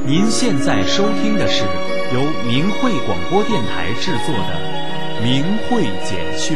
您现在收听的是由明慧广播电台制作的《明慧简讯》。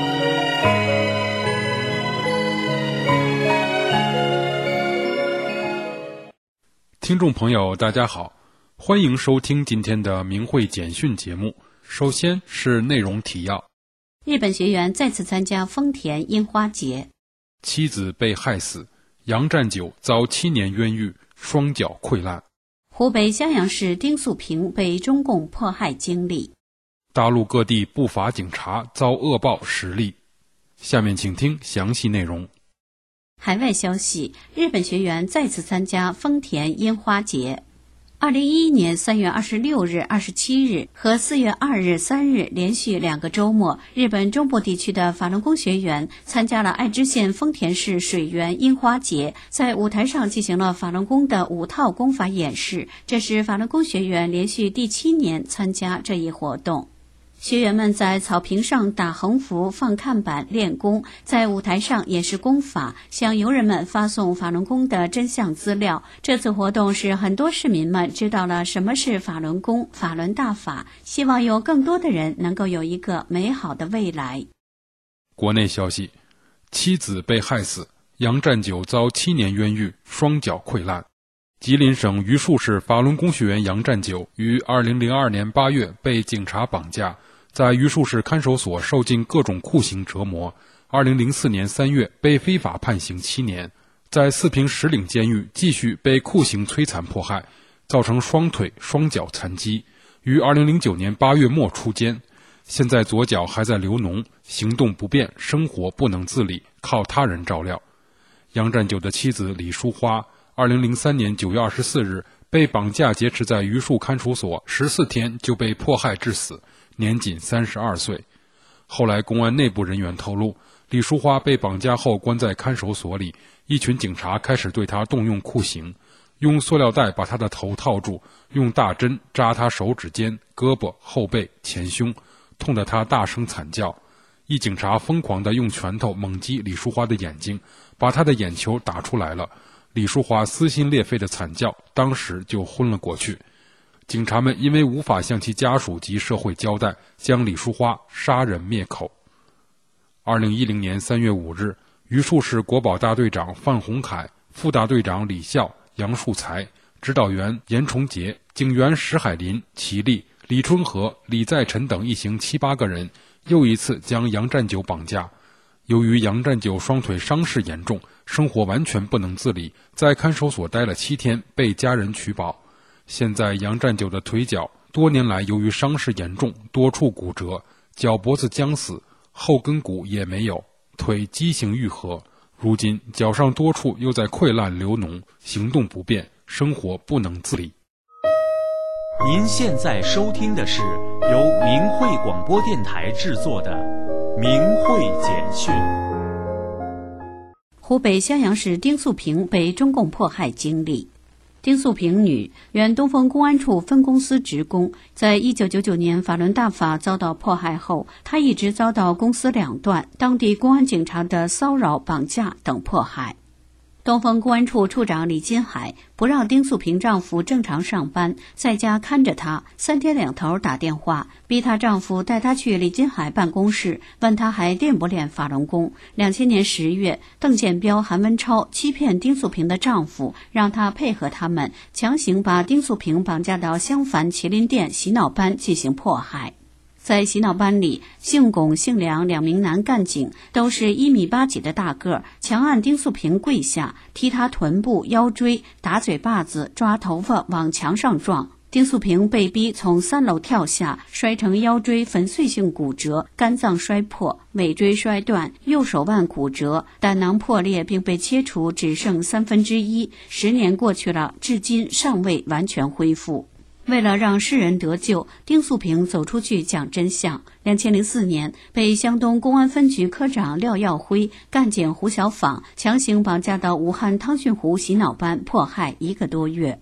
听众朋友，大家好，欢迎收听今天的明慧简讯节目。首先是内容提要： 日本学员再次参加丰田樱花节， 妻子被害死，杨占久遭7年冤狱，双脚溃烂。 湖北襄阳市丁素平被中共迫害经历， 大陆各地不法警察遭恶报10例。下面请听详细内容。 海外消息，日本学员再次参加丰田樱花节。2011年3月26日、27日和4月2日、3日连续2个周末，日本中部地区的法轮功学员参加了爱知县丰田市水源樱花节，在舞台上进行了法轮功的5套功法演示。这是法轮功学员连续第7年参加这一活动。学员们在草坪上打横幅、放看板练功，在舞台上演示功法，向游人们发送法轮功的真相资料。这次活动使很多市民们知道了什么是法轮功、法轮大法，希望有更多的人能够有一个美好的未来。 国内消息，妻子被害死，杨占久遭7年冤狱，双脚溃烂。吉林省榆树市法轮功学员杨占久于2002年8月被警察绑架，在榆树市看守所受尽各种酷刑折磨。2004年3月被非法判刑7年，在四平石岭监狱继续被酷刑摧残迫害，造成双腿双脚残疾，于2009年8月末出监，现在左脚还在流脓，行动不便，生活不能自理，靠他人照料。杨占久的妻子李淑花2003年9月24日被绑架劫持在榆树看守所14天就被迫害致死，年仅32岁。后来公安内部人员透露，李淑花被绑架后关在看守所里，一群警察开始对她动用酷刑，用塑料袋把她的头套住，用大针扎她手指尖、胳膊、后背、前胸，痛得她大声惨叫。一警察疯狂地用拳头猛击李淑花的眼睛，把她的眼球打出来了。李淑花撕心裂肺的惨叫，当时就昏了过去。警察们因为无法向其家属及社会交代，将李淑花杀人灭口。2010年3月5日，榆树市国保大队长范洪凯、副大队长李笑、杨树才、指导员严崇杰、警员石海林、齐立、李春和、李在臣等一行7、8个人，又一次将杨占久绑架。由于杨占久双腿伤势严重，生活完全不能自理，在看守所待了7天，被家人取保。现在杨占久的腿脚多年来由于伤势严重，多处骨折，脚脖子僵死，后跟骨也没有，腿畸形愈合，如今脚上多处又在溃烂流脓，行动不便，生活不能自理。 您现在收听的是由明慧广播电台制作的《明慧简讯》。 湖北襄阳市丁素平被中共迫害经历。丁素平女，原东风公安处分公司职工，在1999年法轮大法遭到迫害后，她一直遭到公司两段、当地公安警察的骚扰、绑架等迫害。东风公安处处长李金海不让丁素平丈夫正常上班，在家看着她，3天2头打电话，逼她丈夫带她去李金海办公室，问她还练不练法轮功。2000年10月，邓建彪、韩文超欺骗丁素平的丈夫，让他配合他们，强行把丁素平绑架到襄樊麒麟店洗脑班进行迫害。在洗脑班里，姓龚、姓梁2名男干警都是1.8米几的大个儿，强按丁素平跪下，踢她臀部、腰椎，打嘴巴子，抓头发往墙上撞。丁素平被逼从3楼跳下，摔成腰椎粉碎性骨折，肝脏衰破，尾椎摔断，右手腕骨折，胆囊破裂并被切除只剩1/3。10年过去了，至今尚未完全恢复。为了让世人得救，丁素平走出去讲真相。2004年，被湘东公安分局科长廖耀辉、干警胡小访强行绑架到武汉汤逊湖洗脑班迫害1个多月。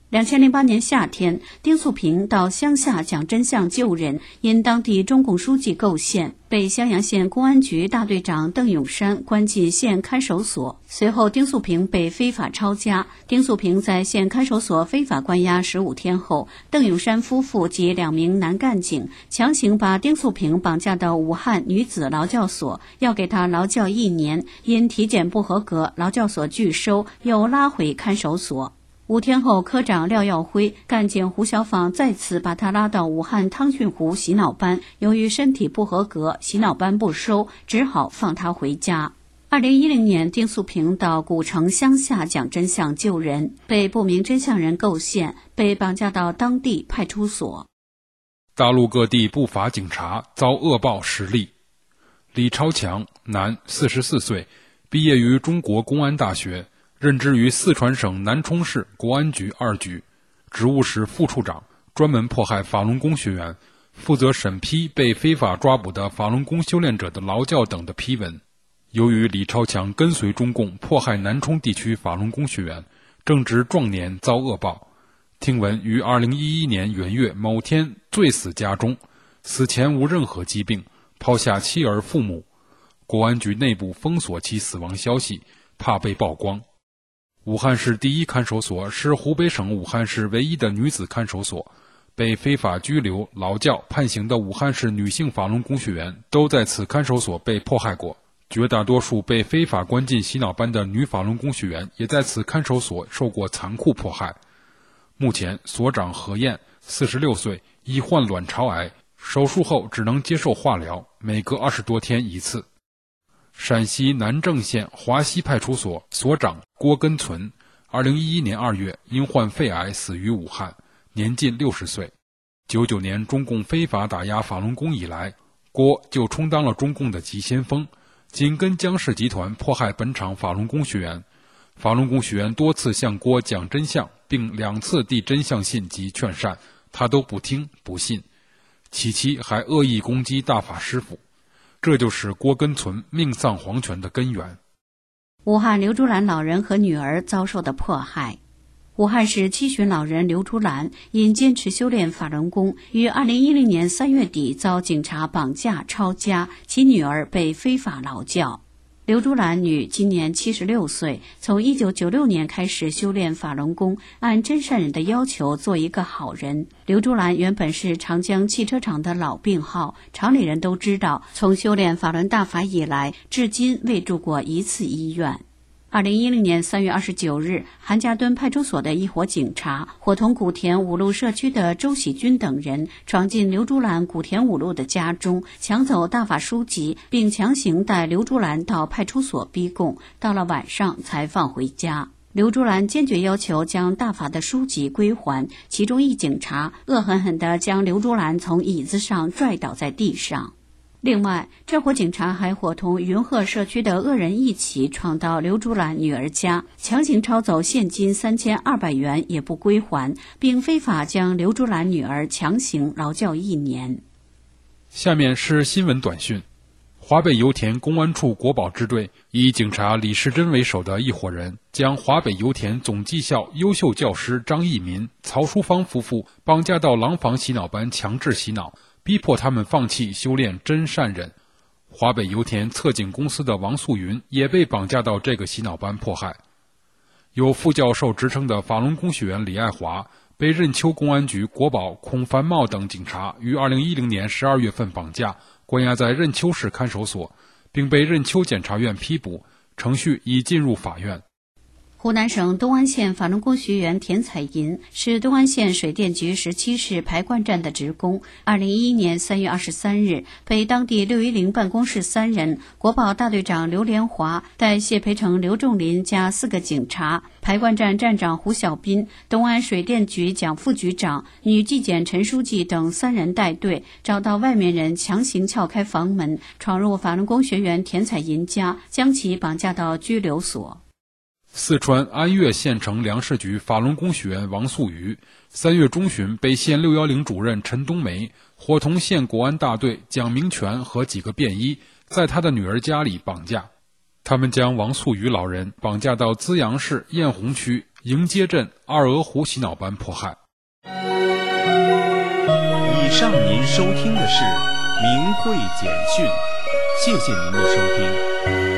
2008年夏天，丁素平到乡下讲真相救人，因当地中共书记构陷，被襄阳县公安局大队长邓永山关进县看守所。随后，丁素平被非法抄家。丁素平在县看守所非法关押15天后，邓永山夫妇及2名男干警强行把丁素平绑架到武汉女子劳教所，要给他劳教1年，因体检不合格，劳教所拒收，又拉回看守所。5天后，科长廖耀辉、干警胡小访再次把他拉到武汉汤逊湖洗脑班，由于身体不合格，洗脑班不收，只好放他回家。2010年，丁素平到古城乡下讲真相救人，被不明真相人构陷，被绑架到当地派出所。 大陆各地不法警察遭恶报10例。李超强，男，44岁，毕业于中国公安大学，任职于四川省南充市国安局2局，职务是副处长，专门迫害法轮功学员，负责审批被非法抓捕的法轮功修炼者的劳教等的批文。由于李超强跟随中共迫害南充地区法轮功学员，正值壮年遭恶报。听闻于2011年元月某天醉死家中，死前无任何疾病，抛下妻儿父母。国安局内部封锁其死亡消息，怕被曝光。武汉市第一看守所是湖北省武汉市唯一的女子看守所，被非法拘留、劳教、判刑的武汉市女性法轮功学员都在此看守所被迫害过。绝大多数被非法关进洗脑班的女法轮功学员也在此看守所受过残酷迫害。目前，所长何燕，46岁，已患卵巢癌，手术后只能接受化疗，每隔20多天一次。陕西南郑县华西派出所所长郭根存，2011年2月因患肺癌死于武汉，年近60岁。99年中共非法打压法轮功以来，郭就充当了中共的急先锋，紧跟江氏集团迫害本场法轮功学员。法轮功学员多次向郭讲真相，并2次递真相信及劝善，他都不听不信，其期还恶意攻击大法师父。这就是郭根存命丧黄泉的根源。 武汉刘竹兰老人和女儿遭受的迫害。武汉市七旬老人刘竹兰因坚持修炼法轮功，于2010年3月底遭警察绑架抄家，其女儿被非法劳教。刘竹兰女今年76岁，从1996年开始修炼法轮功，按真善人的要求做一个好人。刘竹兰原本是长江汽车厂的老病号，厂里人都知道，从修炼法轮大法以来，至今未住过1次医院。2010年3月29日，韩家墩派出所的一伙警察伙同古田五路社区的周喜军等人闯进刘竹兰古田五路的家中，抢走大法书籍，并强行带刘竹兰到派出所逼供，到了晚上才放回家。刘竹兰坚决要求将大法的书籍归还，其中一警察恶狠狠地将刘竹兰从椅子上拽倒在地上。另外，这伙警察还伙同云鹤社区的恶人一起闯到刘竹兰女儿家，强行抄走现金3200元也不归还，并非法将刘竹兰女儿强行劳教1年。 下面是新闻短讯。华北油田公安处国保支队以警察李世珍为首的一伙人，将华北油田总技校优秀教师张义民、曹淑芳夫妇绑架到廊坊洗脑班强制洗脑，逼迫他们放弃修炼真善忍。华北油田测景公司的王素云也被绑架到这个洗脑班迫害。有副教授职称的法轮功学员李爱华被任丘公安局国保孔繁茂等警察于2010年12月份绑架，关押在任丘市看守所，并被任丘检察院批捕，程序已进入法院。 湖南省东安县法轮功学员田彩银是东安县水电局17市排灌站的职工。2011年3月23日，被当地610办公室3人、国保大队长刘连华、代谢陪城刘仲林加4个警察、排灌站站长胡小斌、东安水电局蒋副局长、女纪检陈书记等3人带队，找到外面人强行撬开房门，闯入法轮功学员田彩银家，将其绑架到拘留所。 四川安岳县城粮食局法轮功学员王素瑜3月中旬被县610主任陈冬梅伙同县国安大队蒋明全和几个便衣在他的女儿家里绑架。他们将王素瑜老人绑架到资阳市雁红区迎接镇二鹅湖洗脑班迫害。 以上您收听的是明慧简讯，谢谢您的收听。